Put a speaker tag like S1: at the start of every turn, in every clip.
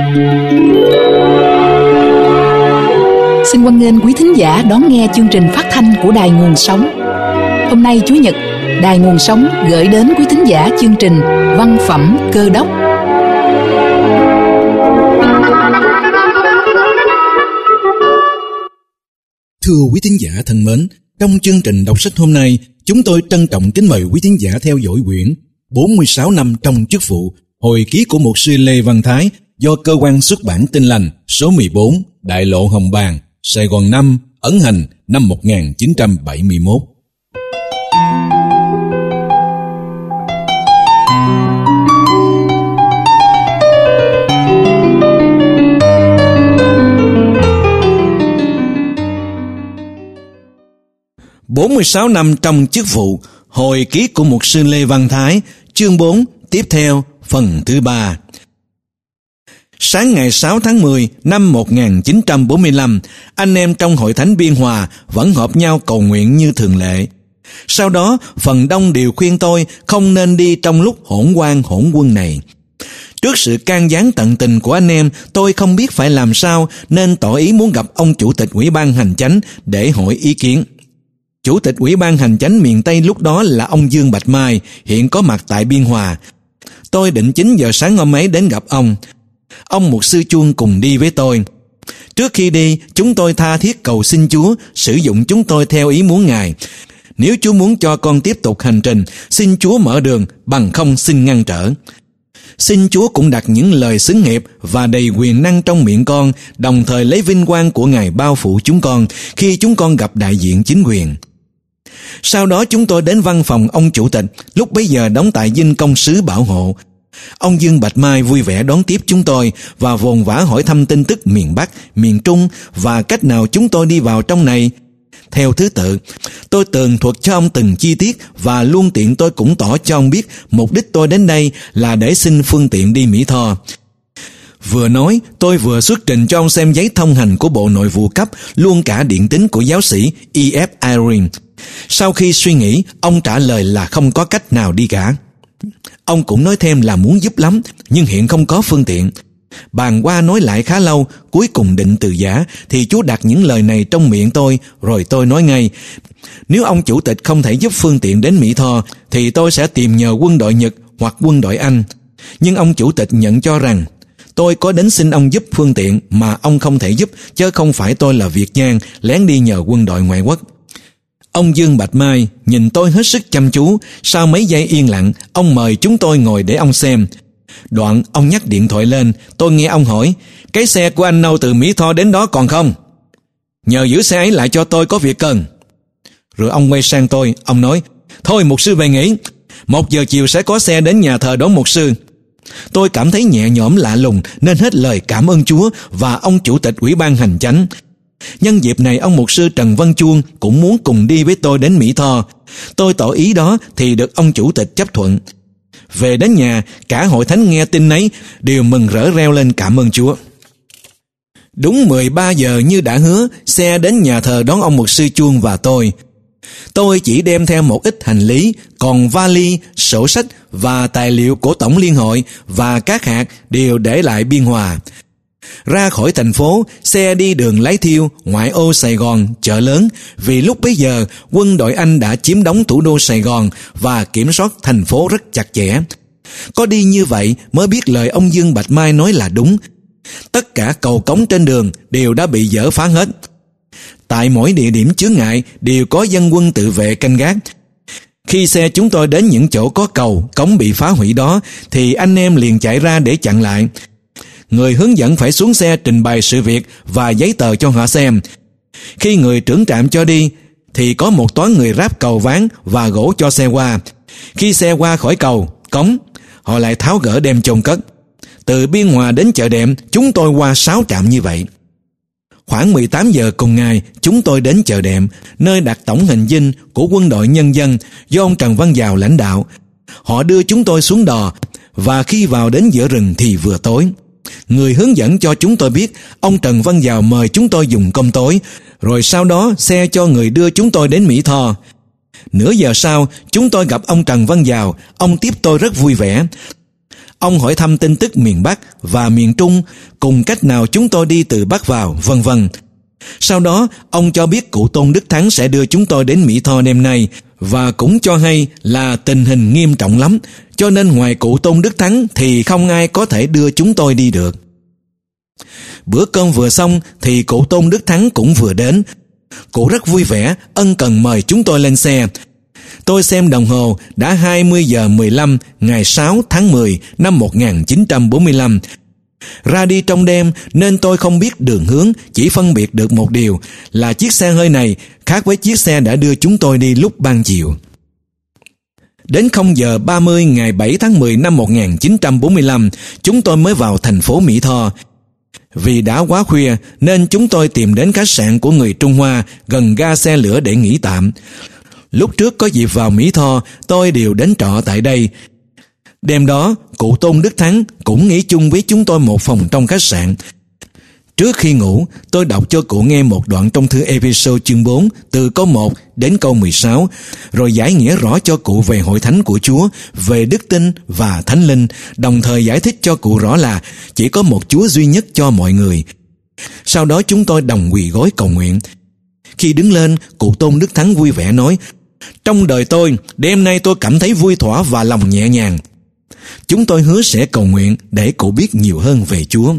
S1: Xin hoan nghênh quý thính giả đón nghe chương trình phát thanh của Đài Nguồn Sống. Hôm nay Chủ nhật, Đài Nguồn Sống gửi đến quý thính giả chương trình Văn phẩm Cơ đốc.
S2: Thưa quý thính giả thân mến, trong chương trình đọc sách hôm nay, chúng tôi trân trọng kính mời quý thính giả theo dõi quyển 46 năm trong chức vụ, hồi ký của mục sư Lê Văn Thái do cơ quan xuất bản Tin Lành số 14, Đại lộ Hồng Bàng, Sài Gòn 5, ấn hành năm 1971. "46 năm trong chức vụ", hồi ký của mục sư Lê Văn Thái, chương 4, tiếp theo, phần thứ 3. Sáng ngày 6 tháng 10 năm 1945, anh em trong Hội Thánh Biên Hòa vẫn họp nhau cầu nguyện như thường lệ. Sau đó, phần đông đều khuyên tôi không nên đi trong lúc hỗn loạn hỗn quân này. Trước sự can gián tận tình của anh em, tôi không biết phải làm sao nên tỏ ý muốn gặp ông Chủ tịch Ủy ban Hành Chánh để hỏi ý kiến. Chủ tịch Ủy ban Hành Chánh miền Tây lúc đó là ông Dương Bạch Mai, hiện có mặt tại Biên Hòa. Tôi định 9 giờ sáng hôm ấy đến gặp ông. Ông mục sư Chuông cùng đi với tôi. Trước khi đi, chúng tôi tha thiết cầu xin Chúa sử dụng chúng tôi theo ý muốn Ngài. Nếu Chúa muốn cho con tiếp tục hành trình, xin Chúa mở đường, bằng không xin ngăn trở. Xin Chúa cũng đặt những lời xứng hiệp và đầy quyền năng trong miệng con, đồng thời lấy vinh quang của Ngài bao phủ chúng con khi chúng con gặp đại diện chính quyền. Sau đó chúng tôi đến văn phòng ông Chủ tịch, lúc bấy giờ đóng tại Dinh Công sứ Bảo Hộ. Ông Dương Bạch Mai vui vẻ đón tiếp chúng tôi và vồn vã hỏi thăm tin tức miền Bắc, miền Trung và cách nào chúng tôi đi vào trong này. Theo thứ tự, tôi tường thuật cho ông từng chi tiết và luôn tiện tôi cũng tỏ cho ông biết mục đích tôi đến đây là để xin phương tiện đi Mỹ Tho. Vừa nói, tôi vừa xuất trình cho ông xem giấy thông hành của Bộ Nội vụ cấp, luôn cả điện tín của giáo sĩ E.F. Irene. Sau khi suy nghĩ, ông trả lời là không có cách nào đi cả. Ông cũng nói thêm là muốn giúp lắm, nhưng hiện không có phương tiện. Bàn qua nói lại khá lâu, cuối cùng định từ giã, thì Chúa đặt những lời này trong miệng tôi, rồi tôi nói ngay, nếu ông Chủ tịch không thể giúp phương tiện đến Mỹ Tho, thì tôi sẽ tìm nhờ quân đội Nhật hoặc quân đội Anh. Nhưng ông Chủ tịch nhận cho rằng, tôi có đến xin ông giúp phương tiện mà ông không thể giúp, chứ không phải tôi là Việt Nhang lén đi nhờ quân đội ngoại quốc. Ông Dương Bạch Mai nhìn tôi hết sức chăm chú, sau mấy giây yên lặng, ông mời chúng tôi ngồi để ông xem. Đoạn ông nhắc điện thoại lên, tôi nghe ông hỏi, cái xe của anh Nâu từ Mỹ Tho đến đó còn không? Nhờ giữ xe ấy lại cho tôi, có việc cần. Rồi ông quay sang tôi, ông nói, thôi mục sư về nghỉ, 1 giờ chiều sẽ có xe đến nhà thờ đón mục sư. Tôi cảm thấy nhẹ nhõm lạ lùng nên hết lời cảm ơn Chúa và ông Chủ tịch Ủy ban Hành Chánh. Nhân dịp này ông mục sư Trần Văn Chuông cũng muốn cùng đi với tôi đến Mỹ Tho. Tôi tỏ ý đó thì được ông Chủ tịch chấp thuận. Về đến nhà, cả hội thánh nghe tin ấy đều mừng rỡ reo lên cảm ơn Chúa. Đúng 13 giờ như đã hứa, xe đến nhà thờ đón ông mục sư Chuông và tôi. Tôi chỉ đem theo một ít hành lý, còn vali, sổ sách và tài liệu của Tổng Liên hội và các hạt đều để lại Biên Hòa. Ra khỏi thành phố, xe đi đường Lái Thiêu, ngoại ô Sài Gòn, chợ lớn, vì lúc bấy giờ quân đội Anh đã chiếm đóng thủ đô Sài Gòn và kiểm soát thành phố rất chặt chẽ. Có đi như vậy mới biết lời ông Dương Bạch Mai nói là đúng. Tất cả cầu cống trên đường đều đã bị dỡ phá hết. Tại mỗi địa điểm chướng ngại đều có dân quân tự vệ canh gác. Khi xe chúng tôi đến những chỗ có cầu, cống bị phá hủy đó, thì anh em liền chạy ra để chặn lại. Người hướng dẫn phải xuống xe trình bày sự việc và giấy tờ cho họ xem. Khi người trưởng trạm cho đi, thì có một toán người ráp cầu ván và gỗ cho xe qua. Khi xe qua khỏi cầu, cống, họ lại tháo gỡ đem chôn cất. Từ Biên Hòa đến chợ Đệm, chúng tôi qua 6 trạm như vậy. Khoảng 18 giờ cùng ngày, chúng tôi đến chợ Đệm, nơi đặt tổng hành dinh của Quân đội Nhân dân do ông Trần Văn Dào lãnh đạo. Họ đưa chúng tôi xuống đò, và khi vào đến giữa rừng thì vừa tối. Người hướng dẫn cho chúng tôi biết ông Trần Văn Dào mời chúng tôi dùng cơm tối, rồi sau đó xe cho người đưa chúng tôi đến Mỹ Tho. Nửa giờ sau, chúng tôi gặp ông Trần Văn Dào, ông tiếp tôi rất vui vẻ. Ông hỏi thăm tin tức miền Bắc và miền Trung, cùng cách nào chúng tôi đi từ Bắc vào, vân vân. Sau đó, ông cho biết cụ Tôn Đức Thắng sẽ đưa chúng tôi đến Mỹ Tho đêm nay, và cũng cho hay là tình hình nghiêm trọng lắm, cho nên ngoài cụ Tôn Đức Thắng thì không ai có thể đưa chúng tôi đi được. Bữa cơm vừa xong thì cụ Tôn Đức Thắng cũng vừa đến. Cụ rất vui vẻ, ân cần mời chúng tôi lên xe. Tôi xem đồng hồ, đã 20 giờ 15 ngày 6 tháng 10 năm 1945. Ra đi trong đêm nên tôi không biết đường hướng, chỉ phân biệt được một điều là chiếc xe hơi này khác với chiếc xe đã đưa chúng tôi đi lúc ban chiều. Đến 0 giờ 30 ngày 7 tháng 10 năm 1945, chúng tôi mới vào thành phố Mỹ Tho. Vì đã quá khuya nên chúng tôi tìm đến khách sạn của người Trung Hoa gần ga xe lửa để nghỉ tạm. Lúc trước có dịp vào Mỹ Tho, tôi đều đến trọ tại đây. Đêm đó, cụ Tôn Đức Thắng cũng nghỉ chung với chúng tôi một phòng trong khách sạn. Trước khi ngủ, tôi đọc cho cụ nghe một đoạn trong thư Ê-phê-sô chương 4 từ câu 1 đến câu 16, rồi giải nghĩa rõ cho cụ về hội thánh của Chúa, về đức tin và thánh linh, đồng thời giải thích cho cụ rõ là chỉ có một Chúa duy nhất cho mọi người. Sau đó chúng tôi đồng quỳ gối cầu nguyện. Khi đứng lên, cụ Tôn Đức Thắng vui vẻ nói: "Trong đời tôi, đêm nay tôi cảm thấy vui thỏa và lòng nhẹ nhàng." Chúng tôi hứa sẽ cầu nguyện để cụ biết nhiều hơn về Chúa.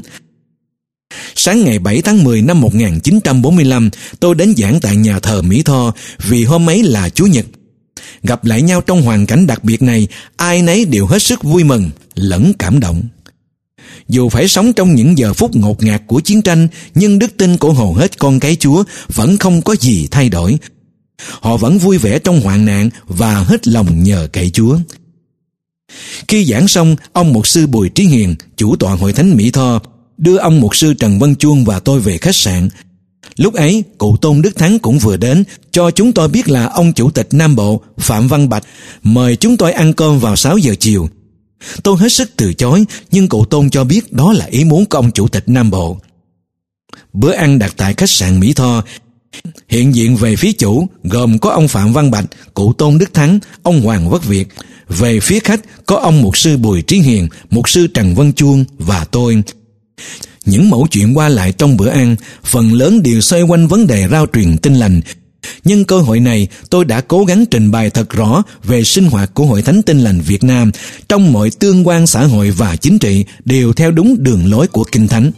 S2: Sáng ngày 7 tháng 10 năm 1945, tôi đến giảng tại nhà thờ Mỹ Tho vì hôm ấy là Chủ nhật. Gặp lại nhau trong hoàn cảnh đặc biệt này, ai nấy đều hết sức vui mừng, lẫn cảm động. Dù phải sống trong những giờ phút ngột ngạt của chiến tranh, nhưng đức tin của hầu hết con cái Chúa vẫn không có gì thay đổi. Họ vẫn vui vẻ trong hoạn nạn và hết lòng nhờ cậy Chúa. Khi giảng xong, ông mục sư Bùi Trí Hiền, chủ tọa hội thánh Mỹ Tho, đưa ông mục sư Trần Văn Chuông và tôi về khách sạn. Lúc ấy, cụ Tôn Đức Thắng cũng vừa đến, cho chúng tôi biết là ông chủ tịch Nam Bộ, Phạm Văn Bạch, mời chúng tôi ăn cơm vào 6 giờ chiều. Tôi hết sức từ chối, nhưng cụ Tôn cho biết đó là ý muốn của ông chủ tịch Nam Bộ. Bữa ăn đặt tại khách sạn Mỹ Tho. Hiện diện về phía chủ gồm có ông Phạm Văn Bạch, cụ Tôn Đức Thắng, ông Hoàng Quốc Việt. Về phía khách có ông mục sư Bùi Trí Hiền, mục sư Trần Văn Chuông và tôi. Những mẩu chuyện qua lại trong bữa ăn phần lớn đều xoay quanh vấn đề rao truyền tin lành. Nhân cơ hội này, tôi đã cố gắng trình bày thật rõ về sinh hoạt của Hội Thánh Tin Lành Việt Nam trong mọi tương quan xã hội và chính trị đều theo đúng đường lối của Kinh Thánh.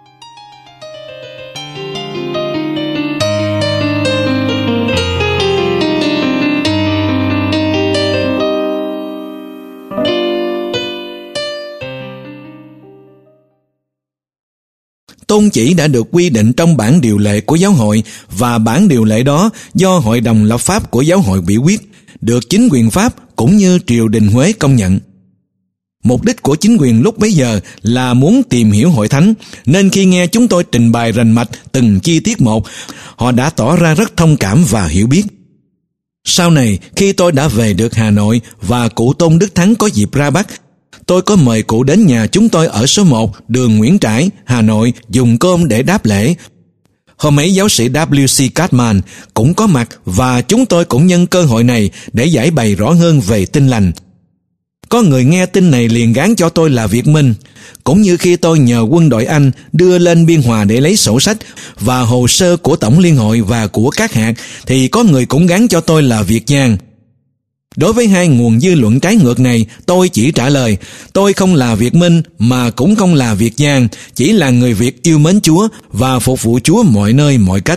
S2: Tôn chỉ đã được quy định trong bản điều lệ của giáo hội, và bản điều lệ đó do Hội đồng lập pháp của giáo hội biểu quyết, được chính quyền Pháp cũng như triều đình Huế công nhận. Mục đích của chính quyền lúc bấy giờ là muốn tìm hiểu hội thánh, nên khi nghe chúng tôi trình bày rành mạch từng chi tiết một, họ đã tỏ ra rất thông cảm và hiểu biết. Sau này, khi tôi đã về được Hà Nội và cụ Tôn Đức Thắng có dịp ra Bắc, tôi có mời cụ đến nhà chúng tôi ở số 1, đường Nguyễn Trãi, Hà Nội, dùng cơm để đáp lễ. Hôm ấy giáo sĩ W.C. Cartman cũng có mặt, và chúng tôi cũng nhân cơ hội này để giải bày rõ hơn về tin lành. Có người nghe tin này liền gán cho tôi là Việt Minh, cũng như khi tôi nhờ quân đội Anh đưa lên Biên Hòa để lấy sổ sách và hồ sơ của Tổng Liên hội và của các hạt, thì có người cũng gán cho tôi là Việt Giang. Đối với hai nguồn dư luận trái ngược này, tôi chỉ trả lời: tôi không là Việt Minh mà cũng không là Việt Giang, chỉ là người Việt yêu mến Chúa và phục vụ Chúa mọi nơi mọi cách.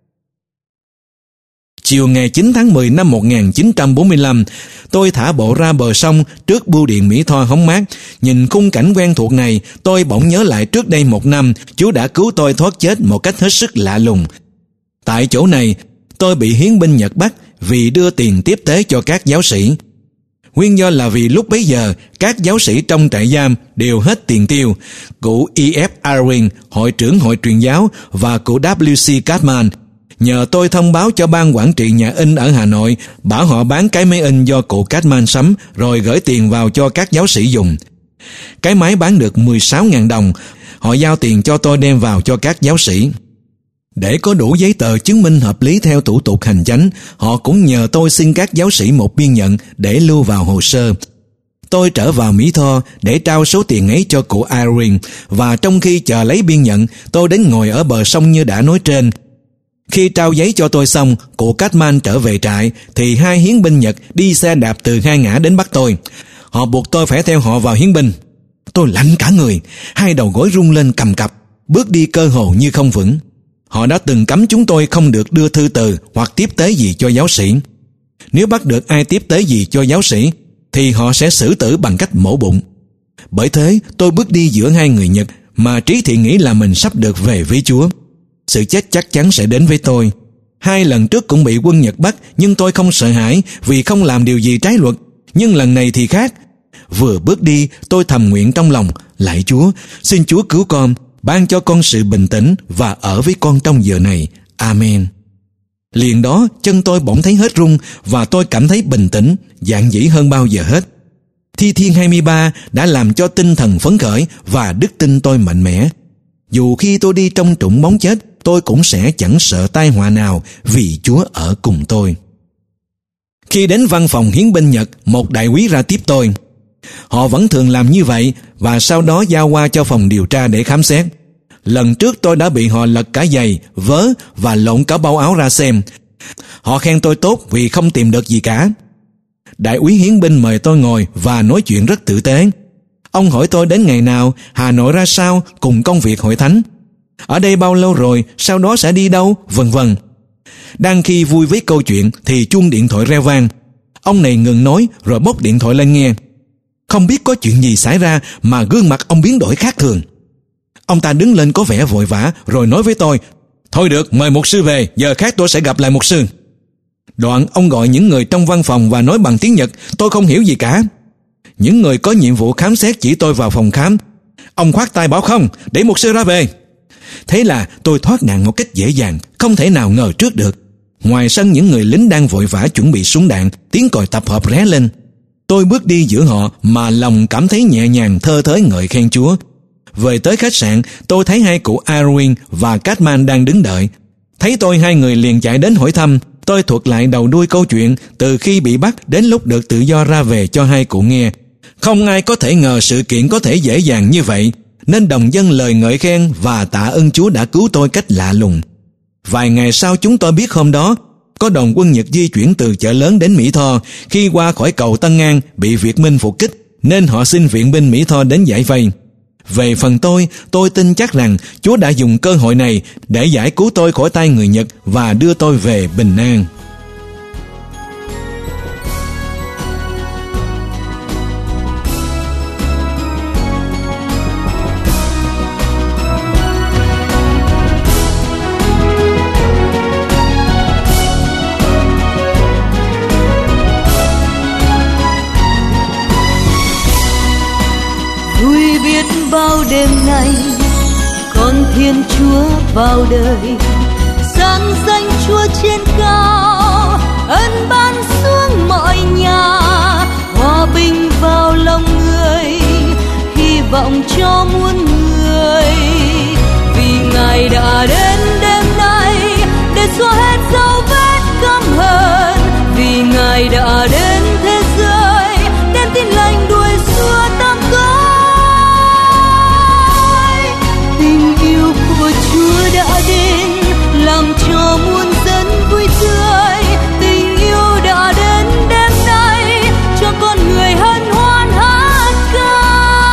S2: Chiều ngày 9 tháng 10 năm 1945, tôi thả bộ ra bờ sông trước bưu điện Mỹ Tho hóng mát. Nhìn khung cảnh quen thuộc này, tôi bỗng nhớ lại trước đây 1 năm, Chúa đã cứu tôi thoát chết một cách hết sức lạ lùng. Tại chỗ này, tôi bị hiến binh Nhật bắt vì đưa tiền tiếp tế cho các giáo sĩ. Nguyên do là vì lúc bấy giờ, các giáo sĩ trong trại giam đều hết tiền tiêu. Cụ E.F. Irwin, hội trưởng hội truyền giáo, và cụ W.C. Cartman nhờ tôi thông báo cho ban quản trị nhà in ở Hà Nội, bảo họ bán cái máy in do cụ Cartman sắm, rồi gửi tiền vào cho các giáo sĩ dùng. Cái máy bán được 16.000 đồng, họ giao tiền cho tôi đem vào cho các giáo sĩ. Để có đủ giấy tờ chứng minh hợp lý theo thủ tục hành chánh, họ cũng nhờ tôi xin các giáo sĩ một biên nhận để lưu vào hồ sơ. Tôi trở vào Mỹ Tho để trao số tiền ấy cho cụ Irene, và trong khi chờ lấy biên nhận, tôi đến ngồi ở bờ sông như đã nói trên. Khi trao giấy cho tôi xong, cụ Catman trở về trại, thì hai hiến binh Nhật đi xe đạp từ hai ngã đến bắt tôi. Họ buộc tôi phải theo họ vào hiến binh. Tôi lạnh cả người, hai đầu gối rung lên cầm cập, bước đi cơ hồ như không vững. Họ đã từng cấm chúng tôi không được đưa thư từ hoặc tiếp tế gì cho giáo sĩ. Nếu bắt được ai tiếp tế gì cho giáo sĩ, thì họ sẽ xử tử bằng cách mổ bụng. Bởi thế, tôi bước đi giữa hai người Nhật mà trí thị nghĩ là mình sắp được về với Chúa. Sự chết chắc chắn sẽ đến với tôi. 2 lần trước cũng bị quân Nhật bắt, nhưng tôi không sợ hãi vì không làm điều gì trái luật. Nhưng lần này thì khác. Vừa bước đi, tôi thầm nguyện trong lòng: lạy Chúa, xin Chúa cứu con, ban cho con sự bình tĩnh và ở với con trong giờ này. Amen. Liền đó, chân tôi bỗng thấy hết run và tôi cảm thấy bình tĩnh, dạn dĩ hơn bao giờ hết. Thi Thiên 23 đã làm cho tinh thần phấn khởi và đức tin tôi mạnh mẽ. Dù khi tôi đi trong trũng bóng chết, tôi cũng sẽ chẳng sợ tai họa nào vì Chúa ở cùng tôi. Khi đến văn phòng hiến binh Nhật, một đại úy ra tiếp tôi. Họ vẫn thường làm như vậy và sau đó giao qua cho phòng điều tra để khám xét. Lần trước tôi đã bị họ lật cả giày, vớ và lộn cả bao áo ra xem. Họ khen tôi tốt vì không tìm được gì cả. Đại úy hiến binh mời tôi ngồi và nói chuyện rất tử tế. Ông hỏi tôi đến ngày nào, Hà Nội ra sao cùng công việc hội thánh, ở đây bao lâu rồi, sau đó sẽ đi đâu, vân vân. Đang khi vui với câu chuyện thì chuông điện thoại reo vang. Ông này ngừng nói rồi bốc điện thoại lên nghe. Không biết có chuyện gì xảy ra mà gương mặt ông biến đổi khác thường. Ông ta đứng lên có vẻ vội vã rồi nói với tôi: thôi được, mời mục sư về, giờ khác tôi sẽ gặp lại mục sư. Đoạn ông gọi những người trong văn phòng và nói bằng tiếng Nhật. Tôi không hiểu gì cả. Những người có nhiệm vụ khám xét chỉ tôi vào phòng khám. Ông khoát tay bảo không, để mục sư ra về. Thế là tôi thoát nạn một cách dễ dàng, không thể nào ngờ trước được. Ngoài sân, những người lính đang vội vã chuẩn bị súng đạn, tiếng còi tập hợp ré lên. Tôi bước đi giữa họ mà lòng cảm thấy nhẹ nhàng thơ thới ngợi khen Chúa. Về tới khách sạn, tôi thấy hai cụ Irene và Catman đang đứng đợi. Thấy tôi, hai người liền chạy đến hỏi thăm. Tôi thuật lại đầu đuôi câu chuyện từ khi bị bắt đến lúc được tự do ra về cho hai cụ nghe. Không ai có thể ngờ sự kiện có thể dễ dàng như vậy, nên đồng dâng lời ngợi khen và tạ ơn Chúa đã cứu tôi cách lạ lùng. Vài ngày sau, chúng tôi biết hôm đó có đoàn quân Nhật di chuyển từ chợ lớn đến Mỹ Tho. Khi qua khỏi cầu Tân An bị Việt Minh phục kích, nên họ xin viện binh Mỹ Tho đến giải vây. Về phần tôi tin chắc rằng Chúa đã dùng cơ hội này để giải cứu tôi khỏi tay người Nhật và đưa tôi về bình an.
S3: Bao đêm nay con Thiên Chúa vào đời, sáng danh Chúa trên cao, ân ban xuống mọi nhà, hòa bình vào lòng người, hy vọng cho muôn người. Vì Ngài đã đến đêm nay để xóa hết dấu vết căm hờn, vì Ngài đã đến thế giới đem tin lành đuổi xua tâm tối. Chúa đã đến làm cho muôn dân vui tươi, tình yêu đã đến đêm nay cho con người hân hoan hát ca.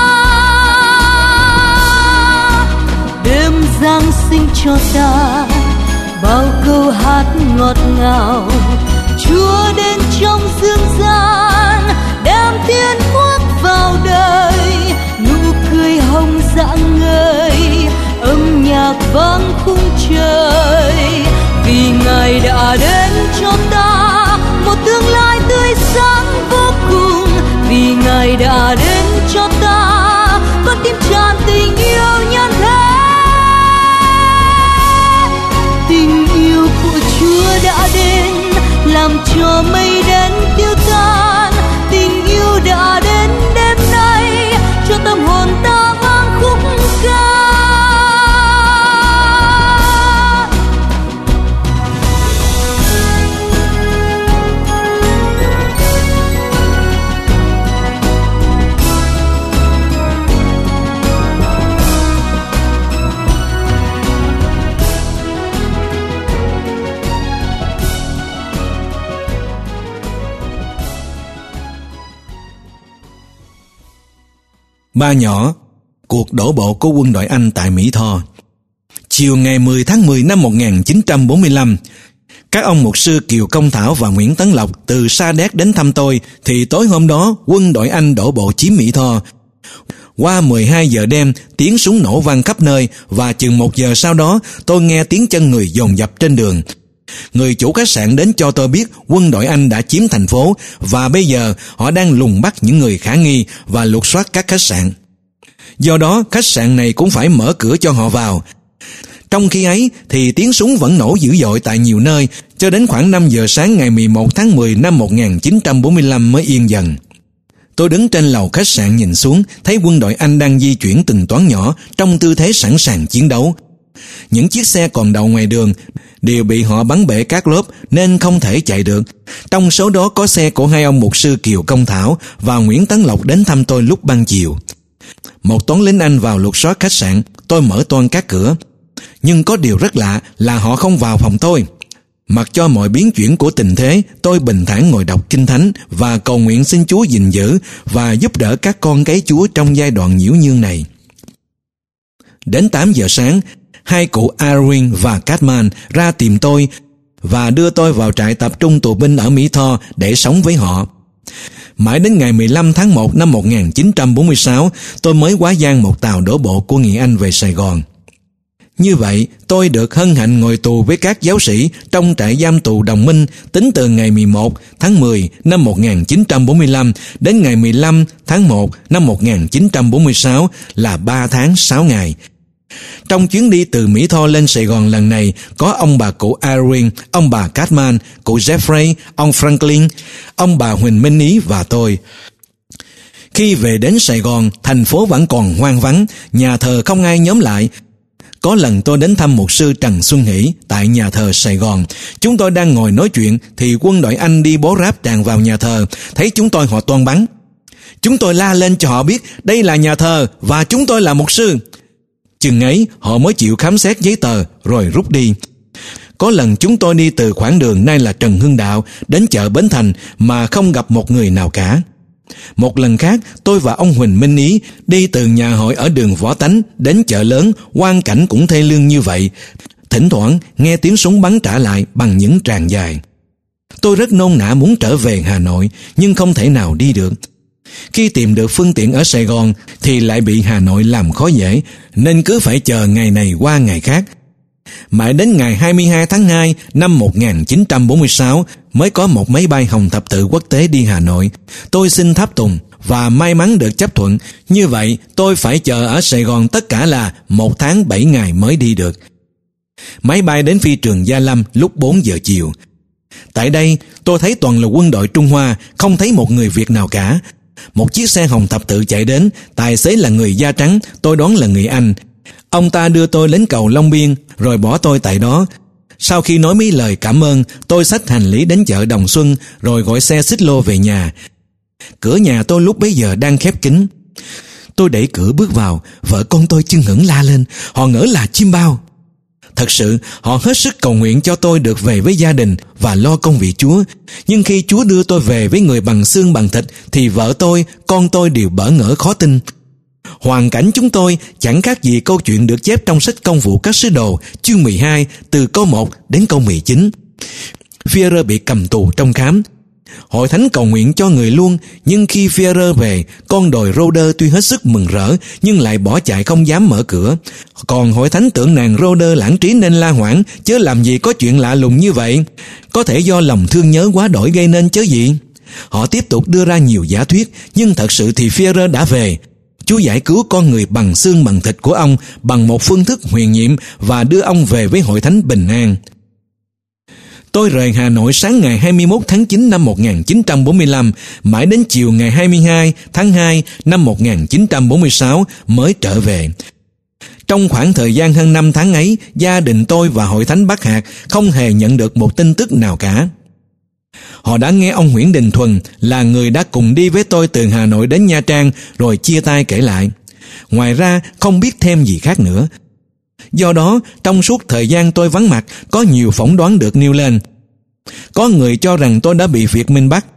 S3: Đêm Giáng sinh cho ta bao câu hát ngọt ngào, Chúa đến trong dương gian đem thiên quốc vào đời, nụ cười hồng rạng ngời, âm nhạc vang khung trời. Vì Ngài đã đến cho ta một tương lai tươi sáng vô cùng, vì Ngài đã đến cho ta con tim tràn tình yêu nhân thế. Tình yêu của Chúa đã đến làm cho mây đen tiêu tan, tình yêu đã đến đêm nay cho tâm hồn ta vang khúc ca.
S2: Ba nhỏ, cuộc đổ bộ của quân đội Anh tại Mỹ Tho. Chiều ngày 10 tháng 10 năm 1945, các ông mục sư Kiều Công Thảo và Nguyễn Tấn Lộc từ Sa Đéc đến thăm tôi, thì tối hôm đó quân đội Anh đổ bộ chiếm Mỹ Tho. Qua 12 giờ đêm, tiếng súng nổ vang khắp nơi, và chừng 1 giờ sau đó tôi nghe tiếng chân người dồn dập trên đường. Người chủ khách sạn đến cho tôi biết quân đội Anh đã chiếm thành phố, và bây giờ họ đang lùng bắt những người khả nghi và lục soát các khách sạn. Do đó khách sạn này cũng phải mở cửa cho họ vào. Trong khi ấy thì tiếng súng vẫn nổ dữ dội tại nhiều nơi, cho đến khoảng 5 giờ sáng ngày 11 tháng 10 năm 1945 mới yên dần. Tôi đứng trên lầu khách sạn nhìn xuống, thấy quân đội Anh đang di chuyển từng toán nhỏ trong tư thế sẵn sàng chiến đấu. Những chiếc xe còn đậu ngoài đường đều bị họ bắn bể các lốp nên không thể chạy được. Trong số đó có xe của hai ông mục sư Kiều Công Thảo và Nguyễn Tấn Lộc đến thăm tôi lúc ban chiều. Một toán lính Anh vào lục soát khách sạn. Tôi mở toang các cửa, nhưng có điều rất lạ là họ không vào phòng tôi. Mặc cho mọi biến chuyển của tình thế, tôi bình thản ngồi đọc Kinh Thánh và cầu nguyện xin Chúa gìn giữ và giúp đỡ các con cái Chúa trong giai đoạn nhiễu nhương này. Đến 8 giờ sáng, hai cụ Irwin và Cartman ra tìm tôi và đưa tôi vào trại tập trung tù binh ở Mỹ Tho để sống với họ. Mãi đến ngày 15 tháng 1 năm 1946, tôi mới quá giang một tàu đổ bộ của Nghị Anh về Sài Gòn. Như vậy, tôi được hân hạnh ngồi tù với các giáo sĩ trong trại giam tù Đồng Minh tính từ ngày 11 tháng 10 năm 1945 đến ngày 15 tháng 1 năm 1946 là 3 tháng 6 ngày. Trong chuyến đi từ Mỹ Tho lên Sài Gòn lần này, có ông bà cụ Irwin, ông bà Cartman, cụ Jeffrey, ông Franklin, ông bà Huỳnh Minh Ý và tôi. Khi về đến Sài Gòn, thành phố vẫn còn hoang vắng, nhà thờ không ai nhóm lại. Có lần tôi đến thăm mục sư Trần Xuân Hỷ tại nhà thờ Sài Gòn. Chúng tôi đang ngồi nói chuyện thì quân đội Anh đi bố ráp tràn vào nhà thờ. Thấy chúng tôi họ toan bắn. Chúng tôi la lên cho họ biết đây là nhà thờ và chúng tôi là mục sư. Chừng ấy họ mới chịu khám xét giấy tờ rồi rút đi. Có lần chúng tôi đi từ khoảng đường nay là Trần Hưng Đạo đến chợ Bến Thành mà không gặp một người nào cả. Một lần khác, tôi và ông Huỳnh Minh Ý đi từ nhà hội ở đường Võ Tánh đến chợ lớn, quang cảnh cũng thê lương như vậy. Thỉnh thoảng nghe tiếng súng bắn trả lại bằng những tràng dài. Tôi rất nôn nã muốn trở về Hà Nội, nhưng không thể nào đi được. Khi tìm được phương tiện ở Sài Gòn thì lại bị Hà Nội làm khó dễ, nên cứ phải chờ ngày này qua ngày khác. Mãi đến ngày 22 tháng 2 năm 1946 mới có một máy bay Hồng Thập Tự quốc tế đi Hà Nội. Tôi xin tháp tùng và may mắn được chấp thuận. Như vậy tôi phải chờ ở Sài Gòn tất cả là 1 tháng 7 ngày mới đi được. Máy bay đến phi trường Gia Lâm lúc 4 giờ chiều. Tại đây tôi thấy toàn là quân đội Trung Hoa, không thấy một người Việt nào cả. Một chiếc xe Hồng Thập Tự chạy đến, tài xế là người da trắng, tôi đoán là người Anh. Ông ta đưa tôi đến cầu Long Biên rồi bỏ tôi tại đó. Sau khi nói mấy lời cảm ơn, tôi xách hành lý đến chợ Đồng Xuân rồi gọi xe xích lô về nhà. Cửa nhà tôi lúc bấy giờ đang khép kín. Tôi đẩy cửa bước vào, vợ con tôi chưng hửng la lên, họ ngỡ là chim bao. Thật sự, họ hết sức cầu nguyện cho tôi được về với gia đình và lo công việc Chúa. Nhưng khi Chúa đưa tôi về với người bằng xương bằng thịt thì vợ tôi, con tôi đều bỡ ngỡ khó tin. Hoàn cảnh chúng tôi chẳng khác gì câu chuyện được chép trong sách Công vụ các sứ đồ chương 12 từ câu 1 đến câu 19. Führer bị cầm tù trong khám. Hội thánh cầu nguyện cho người luôn, nhưng khi Führer về, con đồi Rhoder tuy hết sức mừng rỡ nhưng lại bỏ chạy không dám mở cửa. Còn hội thánh tưởng nàng Rhoder lãng trí nên la hoảng, chứ làm gì có chuyện lạ lùng như vậy. Có thể do lòng thương nhớ quá đổi gây nên chứ gì. Họ tiếp tục đưa ra nhiều giả thuyết, nhưng thật sự thì Führer đã về. Chúa giải cứu con người bằng xương bằng thịt của ông bằng một phương thức huyền nhiệm và đưa ông về với hội thánh bình an. Tôi rời Hà Nội sáng ngày 21 tháng 9 năm 1945, mãi đến chiều ngày 22 tháng 2 năm 1946 mới trở về. Trong khoảng thời gian hơn 5 tháng ấy, gia đình tôi và hội thánh Bắc Hạt không hề nhận được một tin tức nào cả. Họ đã nghe ông Nguyễn Đình Thuần là người đã cùng đi với tôi từ Hà Nội đến Nha Trang rồi chia tay kể lại. Ngoài ra không biết thêm gì khác nữa. Do đó, trong suốt thời gian tôi vắng mặt, có nhiều phỏng đoán được nêu lên. Có người cho rằng tôi đã bị Việt Minh bắt,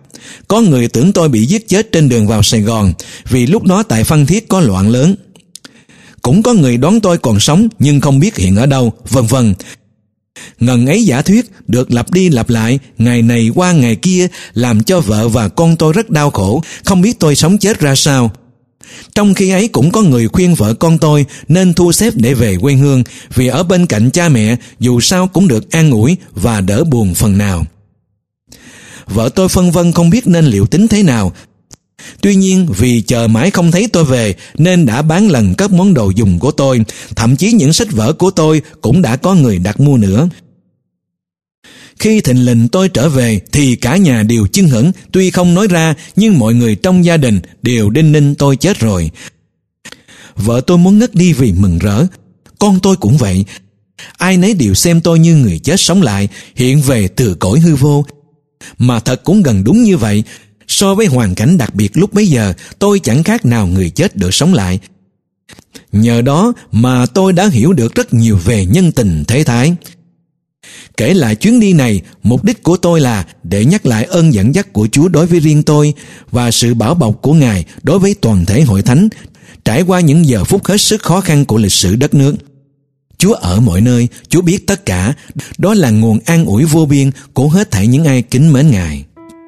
S2: Có người tưởng tôi bị giết chết trên đường vào Sài Gòn, vì lúc đó tại Phan Thiết có loạn lớn. Cũng có người đoán tôi còn sống nhưng không biết hiện ở đâu, vân vân. Ngần ấy giả thuyết được lặp đi lặp lại ngày này qua ngày kia, làm cho vợ và con tôi rất đau khổ, không biết tôi sống chết ra sao. Trong khi ấy cũng có người khuyên vợ con tôi nên thu xếp để về quê hương, vì ở bên cạnh cha mẹ dù sao cũng được an ủi và đỡ buồn phần nào. Vợ tôi phân vân không biết nên liệu tính thế nào. Tuy nhiên vì chờ mãi không thấy tôi về nên đã bán lần các món đồ dùng của tôi, thậm chí những sách vở của tôi cũng đã có người đặt mua nữa. Khi thình lình tôi trở về thì cả nhà đều chưng hửng, tuy không nói ra nhưng mọi người trong gia đình đều đinh ninh tôi chết rồi. Vợ tôi muốn ngất đi vì mừng rỡ, con tôi cũng vậy. Ai nấy đều xem tôi như người chết sống lại, hiện về từ cõi hư vô. Mà thật cũng gần đúng như vậy. So với hoàn cảnh đặc biệt lúc bấy giờ, tôi chẳng khác nào người chết được sống lại. Nhờ đó mà tôi đã hiểu được rất nhiều về nhân tình thế thái. Kể lại chuyến đi này, mục đích của tôi là để nhắc lại ơn dẫn dắt của Chúa đối với riêng tôi và sự bảo bọc của Ngài đối với toàn thể hội thánh, trải qua những giờ phút hết sức khó khăn của lịch sử đất nước. Chúa ở mọi nơi, Chúa biết tất cả, đó là nguồn an ủi vô biên của hết thảy những ai kính mến Ngài.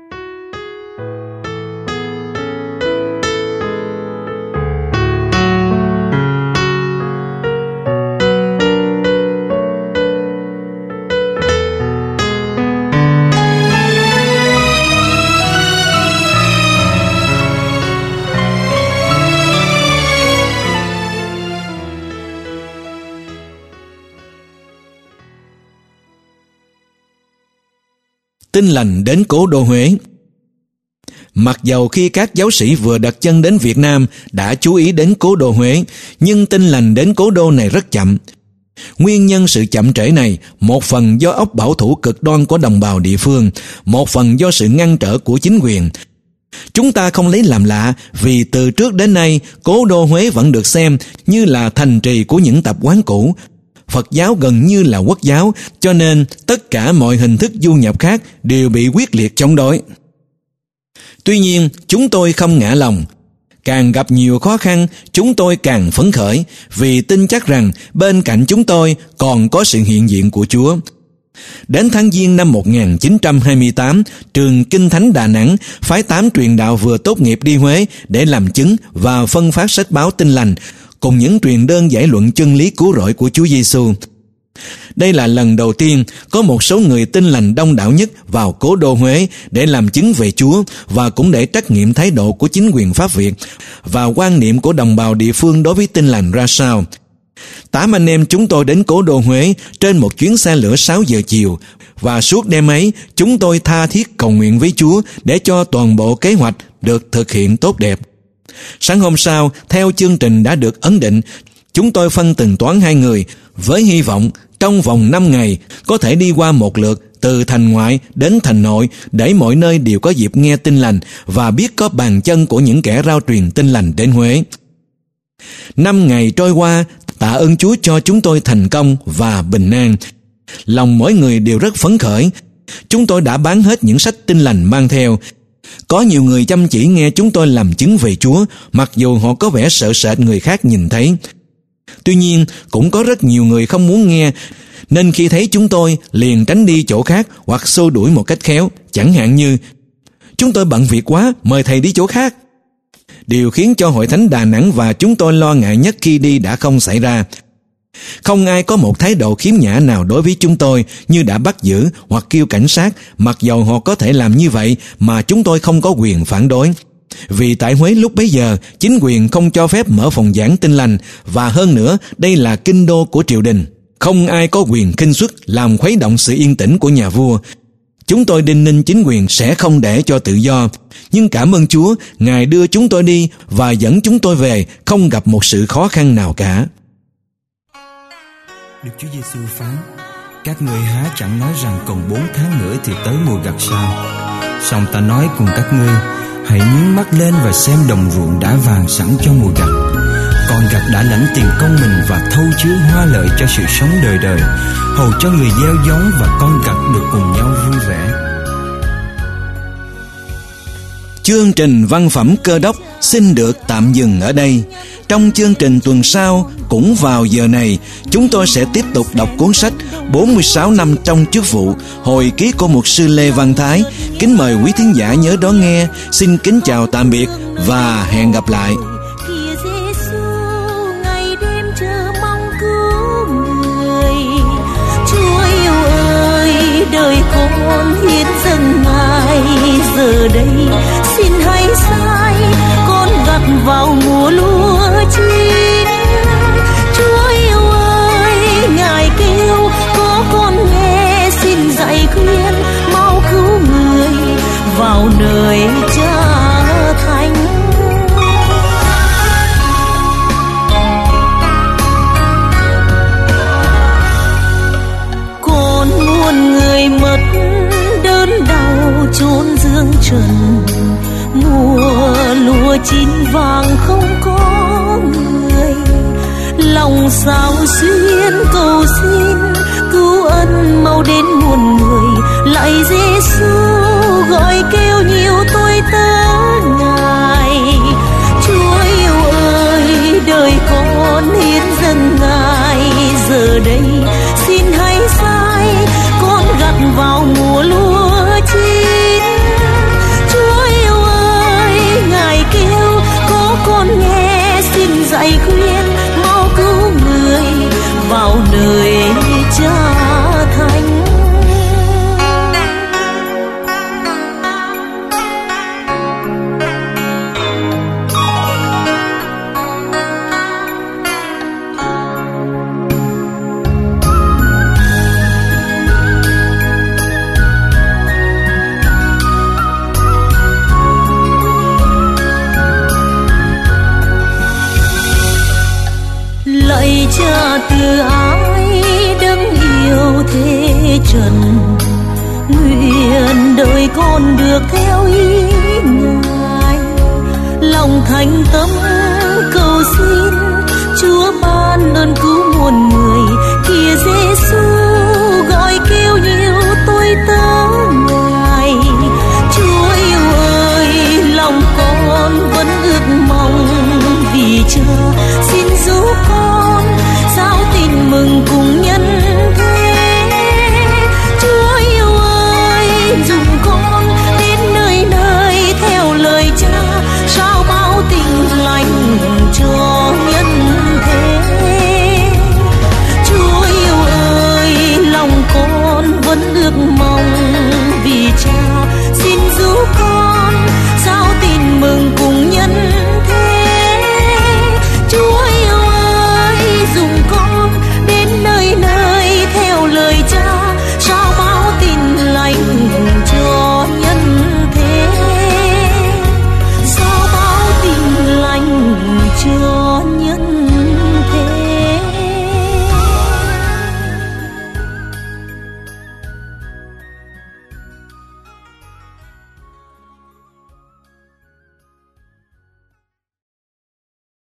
S2: Tin lành đến cố đô Huế. Mặc dầu khi các giáo sĩ vừa đặt chân đến Việt Nam đã chú ý đến cố đô Huế, nhưng tin lành đến cố đô này rất chậm. Nguyên nhân sự chậm trễ này, một phần do óc bảo thủ cực đoan của đồng bào địa phương, một phần do sự ngăn trở của chính quyền. Chúng ta không lấy làm lạ vì từ trước đến nay, cố đô Huế vẫn được xem như là thành trì của những tập quán cũ. Phật giáo gần như là quốc giáo, cho nên tất cả mọi hình thức du nhập khác đều bị quyết liệt chống đối. Tuy nhiên, chúng tôi không ngã lòng. Càng gặp nhiều khó khăn, chúng tôi càng phấn khởi, vì tin chắc rằng bên cạnh chúng tôi còn có sự hiện diện của Chúa. Đến tháng Giêng năm 1928, trường Kinh Thánh Đà Nẵng phái 8 truyền đạo vừa tốt nghiệp đi Huế để làm chứng và phân phát sách báo tin lành, cùng những truyền đơn giải luận chân lý cứu rỗi của Chúa Giêsu. Đây là lần đầu tiên có một số người tin lành đông đảo nhất vào cố đô Huế để làm chứng về Chúa và cũng để trắc nghiệm thái độ của chính quyền Pháp Việt và quan niệm của đồng bào địa phương đối với tin lành ra sao. 8 anh em chúng tôi đến cố đô Huế trên một chuyến xe lửa 6 giờ chiều, và suốt đêm ấy chúng tôi tha thiết cầu nguyện với Chúa để cho toàn bộ kế hoạch được thực hiện tốt đẹp. Sáng hôm sau, theo chương trình đã được ấn định, chúng tôi phân từng toán 2 người với hy vọng trong vòng 5 ngày có thể đi qua một lượt từ thành ngoại đến thành nội để mọi nơi đều có dịp nghe tin lành và biết có bàn chân của những kẻ rao truyền tin lành đến Huế. 5 ngày trôi qua, tạ ơn Chúa cho chúng tôi thành công và bình an. Lòng mỗi người đều rất phấn khởi. Chúng tôi đã bán hết những sách tin lành mang theo. Có nhiều người chăm chỉ nghe chúng tôi làm chứng về Chúa, mặc dù họ có vẻ sợ sệt người khác nhìn thấy. Tuy nhiên, cũng có rất nhiều người không muốn nghe, nên khi thấy chúng tôi liền tránh đi chỗ khác hoặc xô đuổi một cách khéo, chẳng hạn như: "Chúng tôi bận việc quá, mời thầy đi chỗ khác." Điều khiến cho Hội Thánh Đà Nẵng và chúng tôi lo ngại nhất khi đi đã không xảy ra. Không ai có một thái độ khiếm nhã nào đối với chúng tôi như đã bắt giữ hoặc kêu cảnh sát, mặc dầu họ có thể làm như vậy mà chúng tôi không có quyền phản đối. Vì tại Huế lúc bấy giờ, chính quyền không cho phép mở phòng giảng tin lành, và hơn nữa, đây là kinh đô của triều đình. Không ai có quyền khinh suất làm khuấy động sự yên tĩnh của nhà vua. Chúng tôi đinh ninh chính quyền sẽ không để cho tự do. Nhưng cảm ơn Chúa, Ngài đưa chúng tôi đi và dẫn chúng tôi về, không gặp một sự khó khăn nào cả.
S4: Đức Chúa Giêsu phán: "Các ngươi há chẳng nói rằng còn 4 tháng nữa thì tới mùa gặt sao? Song ta nói cùng các ngươi, hãy nhướng mắt lên và xem đồng ruộng đã vàng sẵn cho mùa gặt. Con gặt đã lãnh tiền công mình và thâu chứa hoa lợi cho sự sống đời đời, hầu cho người gieo giống và con gặt được cùng nhau vui vẻ."
S2: Chương trình Văn phẩm Cơ Đốc xin được tạm dừng ở đây. Trong chương trình tuần sau, cũng vào giờ này, chúng tôi sẽ tiếp tục đọc cuốn sách 46 năm trong chức vụ, hồi ký của mục sư Lê Văn Thái. Kính mời quý thính giả nhớ đón nghe. Xin kính chào tạm biệt và hẹn gặp lại.
S3: Đời con hiến dâng Ngài, giờ đây xin hãy sai con gặt vào mùa lúa chín. Chúa yêu ơi, Ngài kêu có con nghe, xin dạy khuyên mau cứu người vào nơi Cha thánh. Con muôn người mất đớn đau chốn dương trần, mùa lúa chín vàng không có người. Lòng sao xuyên cầu xin cứu ân mau đến muôn người. Lạy Giêsu gọi kêu nhiều tôi tớ Ngài. Chúa yêu ơi, đời con hiến dâng Ngài, giờ đây xin hãy sai con gặt vào mùa lúa chín. Chúa yêu ơi, Ngài kêu có con nghe, xin dạy khuyên mau cứu người vào nơi Cha thánh. Lạy Cha từ ái đấng yêu thế trần, nguyện đời con được theo ý Ngài. Lòng thành tâm cầu xin Chúa ban ơn cứu muôn người. Kìa Giêsu gọi kêu nhiều tôi tớ Ngài. Chúa yêu ơi, lòng con vẫn ước mong vì Cha xin giúp con